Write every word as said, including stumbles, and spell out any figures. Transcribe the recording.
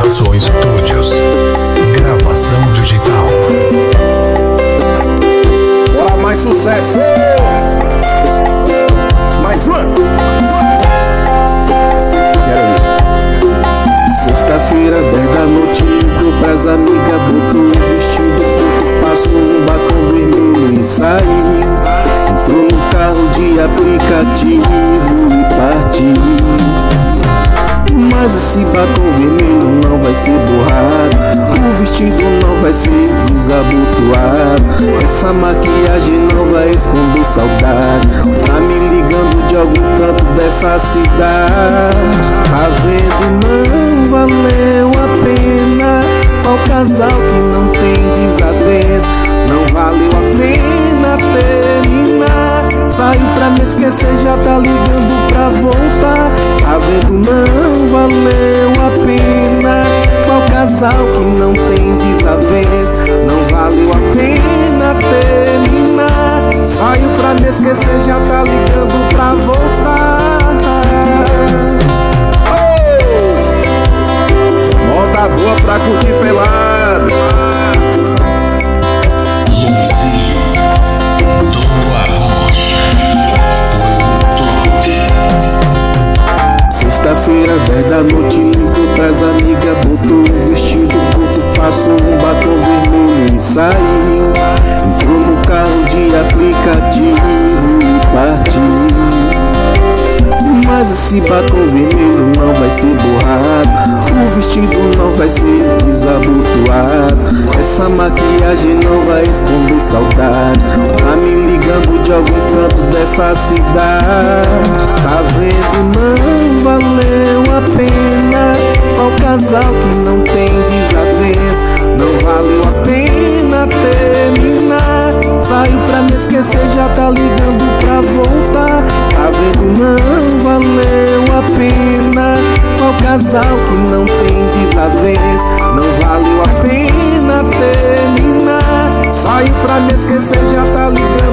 Gravações Estúdios. Gravação digital. Bora, mais sucesso! Mais uma! Quero ir. Sexta-feira, dez da noite, ligou pras amigas, botou o vestido curto, passou um batom vermelho e saiu. Entrou no carro de aplicativo e partiu. Mas esse batom vermelho não vai ser borrado, o vestido não vai ser desabotoado, essa maquiagem não vai esconder saudade. Tá me ligando de algum canto dessa cidade. Tá vendo, não valeu a pena. Ao casal que não tem desavença, não valeu a pena terminar. Saiu pra me esquecer, já tá ligando pra voltar. Tá vendo, não valeu a pena. Qual casal que não tem desavença, não valeu a pena terminar. Saiu pra me esquecer, já tá ligando pra voltar. Oh! Moda boa pra curtir pelado. Sexta-feira, dez da noite, ligou pras amigas, botou o vestido curto, passou um batom vermelho e saiu. Entrou no carro de aplicativo e partiu. Mas esse batom vermelho não vai ser borrado, o vestido não vai ser desabotoado, essa maquiagem não vai esconder saudade. Tá me ligando de algum canto dessa cidade. Tá vendo, não valeu a pena. Ao casal que não tem desavença, não valeu a pena terminar. Saiu pra me esquecer, já tá ligando pra voltar. Tá vendo, não valeu a pena. Ao casal que não tem desavença, não valeu a pena terminar. Saiu pra me esquecer, já tá ligando